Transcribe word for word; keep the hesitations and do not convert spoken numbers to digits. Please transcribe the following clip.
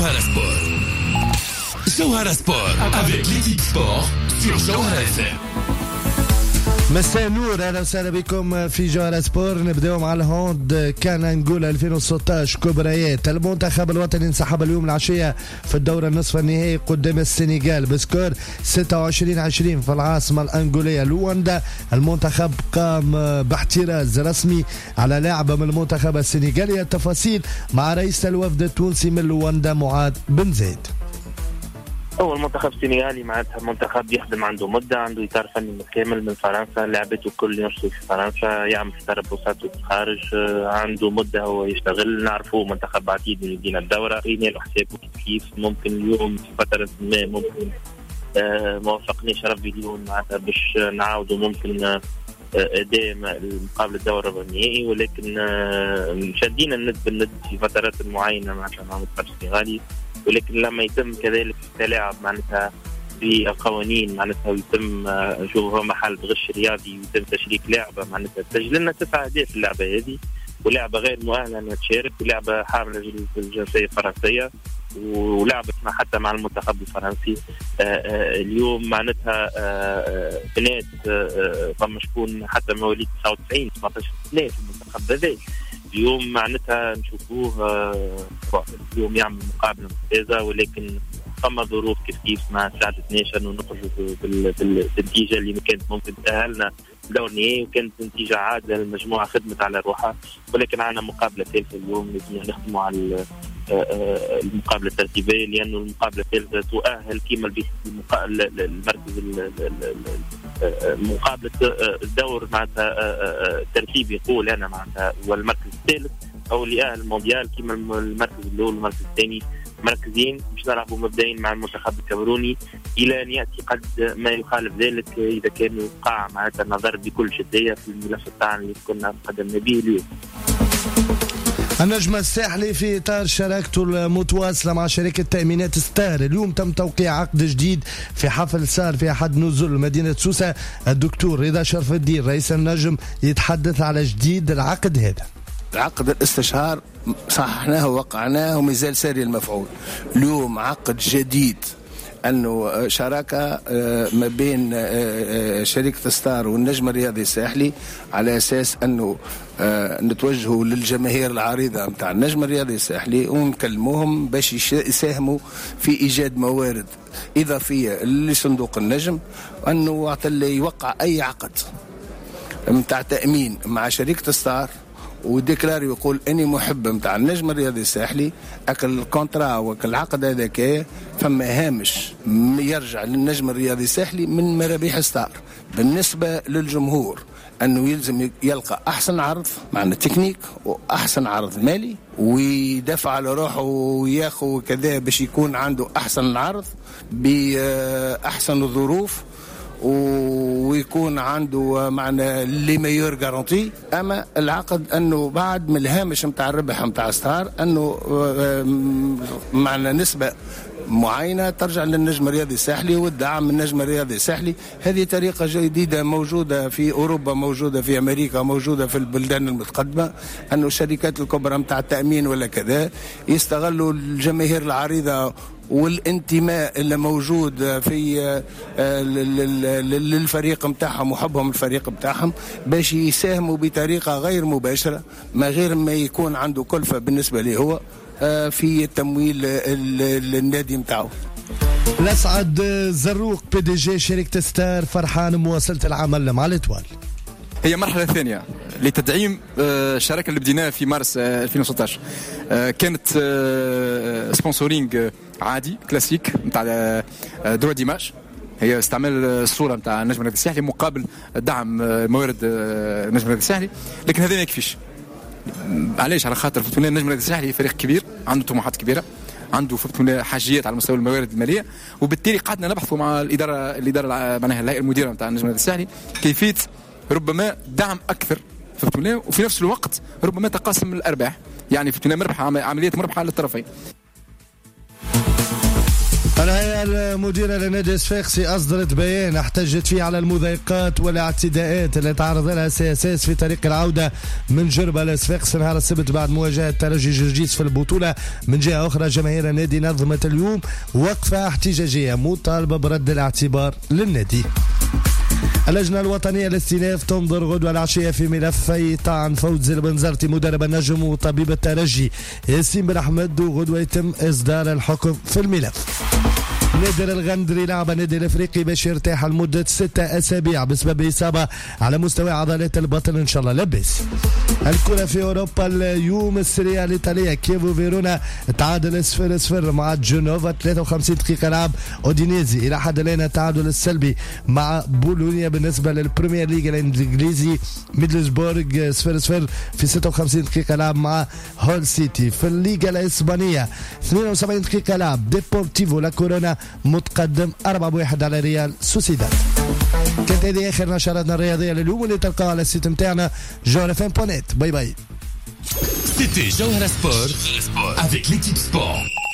Jawhara Sport. Jawhara Sport avec l'équipe sport sur Jawhara F M. مساء النور، اهلا وسهلا بكم في جوهرة سبور. نبداو مع الهوند. كان نقول ألفين وستة عشر كبريات. المنتخب الوطني انسحب اليوم العشيه في الدوره النصف النهائي قدام السنغال بسكور ستة وعشرين عشرين في العاصمه الانغوليه لواندا. المنتخب قام باحتراز رسمي على لاعب من المنتخب السنغالي. التفاصيل مع رئيس الوفد التونسي من لواندا معاذ بن زيد. هو المنتخب السنغالي معناتها منتخب يخدم عنده مدة، عنده إطار فني متكامل من فرنسا، لعبته كل يرسل في فرنسا، يعمل في تربصاته في الخارج، عنده مدة هو يشتغل. نعرفوه منتخب عتيد من يدينا الدورة، ينال حسابه كيف ممكن اليوم في فترة ما ممكن آه ما وفقنيش ربي اليوم معناتها باش نعاودوا ممكن آه أداء مقابل الدورة النهائي، ولكن آه شدينا الند بالند في فترات معينة معناتها مع المنتخب السنغالي. ولكن لما يتم كذلك التلاعب معناتها بالقوانين معناتها ويتم نشوف محل غش رياضي ويتم تشريك لعبة معناتها تسجل لنا تسع أهداف اللعبة هذه، ولعبة غير مؤهلة أنها تشارك، ولعبة حاملة الجنسية الفرنسية، ولعبة حتى مع المنتخب الفرنسي. اليوم معناتها بنات فما شكون حتى مواليد تسعة وتسعين سبعطاش سنة في المنتخب هذا. اليوم معناتها نشوفوه آه اليوم يعمل مقابلة ممتازة، ولكن فما ظروف كيف كيف ما ساعدتناش انه نخرجوا بالنتيجة اللي كانت ممكن تأهلنا دور نهائي، وكانت نتيجة عادلة. المجموعة خدمت على روحها، ولكن عندنا مقابلة ثالثة اليوم لازم نخدموا على المقابلة الترتيبية، لأنه المقابلة الثالثة تؤهل كيما المركز مقابلة الدور معناتها ترتيب يقول أنا معناتها والمركز الثالث أو اللي أهل المونديال كيما المركز الأول والمركز الثاني مركزين باش نلعبوا مبدئيا مع المنتخب الكاميروني إلى أن يأتي قد ما يخالف ذلك إذا كان يوقع معناتها النظر بكل جدية في الملف تاعنا اللي كنا قدمنا به اليوم. النجم الساحلي في إطار شراكته المتواصلة مع شركة تأمينات ستار، اليوم تم توقيع عقد جديد في حفل صار في أحد نزل مدينة سوسة. الدكتور رضا شرف الدين رئيس النجم يتحدث على جديد العقد هذا. العقد الاستشهار صححناه ووقعناه ومازال ساري المفعول. اليوم عقد جديد أنه شراكة ما بين شركة ستار والنجم الرياضي الساحلي على أساس أنه نتوجهوا للجماهير العريضة متاع النجم الرياضي الساحلي ونكلموهم باش يساهموا في إيجاد موارد إضافية لصندوق النجم، وأنه وقت اللي يوقع أي عقد متاع تأمين مع شركة ستار وديكلاري يقول اني محب متاع النجم الرياضي الساحلي، اكل الكونترا وكل العقد هذاك فما هامش يرجع للنجم الرياضي الساحلي من مرابيح ستار. بالنسبه للجمهور انه يلزم يلقى احسن عرض معنا تكنيك واحسن عرض مالي، ويدفع على روحه وياخذ كذا باش يكون عنده احسن عرض باحسن الظروف، ويكون عنده معنى لي ميور غارانتي. اما العقد انه بعد من الهامش نتاع الربح نتاع ستار انه معنى نسبه معينه ترجع للنجم الرياضي الساحلي والدعم من النجم الرياضي الساحلي. هذه طريقه جديده موجوده في اوروبا، موجوده في امريكا، موجوده في البلدان المتقدمه، انه الشركات الكبرى نتاع التامين ولا كذا يستغلوا الجماهير العريضه والانتماء اللي موجود في للفريق متاعهم وحبهم الفريق متاعهم باش يساهموا بطريقة غير مباشرة ما غير ما يكون عنده كلفة بالنسبة له هو في تمويل النادي متاعه. الأسعد زروق بي دي جي شركة ستار فرحان مواصلة العمل مع الإطوال. هي مرحلة ثانية لتدعيم الشراكة اللي بديناها في مارس ألفين وستة عشر. كانت سبونسورينج عادي كلاسيك نتاع دروا ديماج، هي استعمال الصورة نتاع النجم الرياضي الساحلي مقابل دعم موارد النجم الرياضي الساحلي، لكن هذا ما يكفيش. علاش؟ على خاطر فتونا النجم الرياضي الساحلي فريق كبير عنده طموحات كبيرة، عنده فتونا حاجيات على مستوى الموارد المالية، وبالتالي قعدنا نبحثوا مع الإدارة الإدارة معناها الهيئة المديرة نتاع النجم الرياضي الساحلي كيفية ربما دعم أكثر فتونا، وفي نفس الوقت ربما تقاسم الأرباح، يعني فتونا مربحة عملية مربحة للطرفين. الهيئة المديرة لنادي صفاقسي أصدرت بيان احتجت فيه على المضايقات والاعتداءات اللي تعرض لها سي اس اس في طريق العودة من جربة لصفاقس نهار السبت بعد مواجهة ترجي جرجيس في البطولة. من جهة أخرى جماهير النادي نظمت اليوم وقفة احتجاجية مطالبة برد الاعتبار للنادي. اللجنة الوطنية للاستئناف تنظر غدوة العشية في ملفي طعن فوزي البنزرتي مدرب النجم وطبيب الترجي ياسين بن أحمد، وغدوة يتم إصدار الحكم في الملف. نادر الغندري لاعب النادي الافريقي باش يرتاح لمده ستة اسابيع بسبب اصابه على مستوى عضلات البطن، ان شاء الله لاباس. الكره في اوروبا اليوم السريه الايطاليه كيفو فيرونا تعادل صفر صفر مع جنوفا، ثلاثة وخمسين دقيقه لعب اودينيزي الى حد الان التعادل السلبي مع بولونيا. بالنسبه للبريمير ليج الانجليزي ميدلسبورغ صفر صفر في ستة وخمسين دقيقه لعب مع هول سيتي. في الليغا الاسبانيه اثنين وسبعين دقيقه لعب ديبورتيفو لا كورونا متقدم أربعة واحد على ريال سوسيداد. كانت هذه اخر نشراتنا الرياضيه لليوم اللي تلقاها على السيت نتاعنا جوهر اف ام بوينت. باي باي. C'était Jawhara Sport avec l'équipe sport.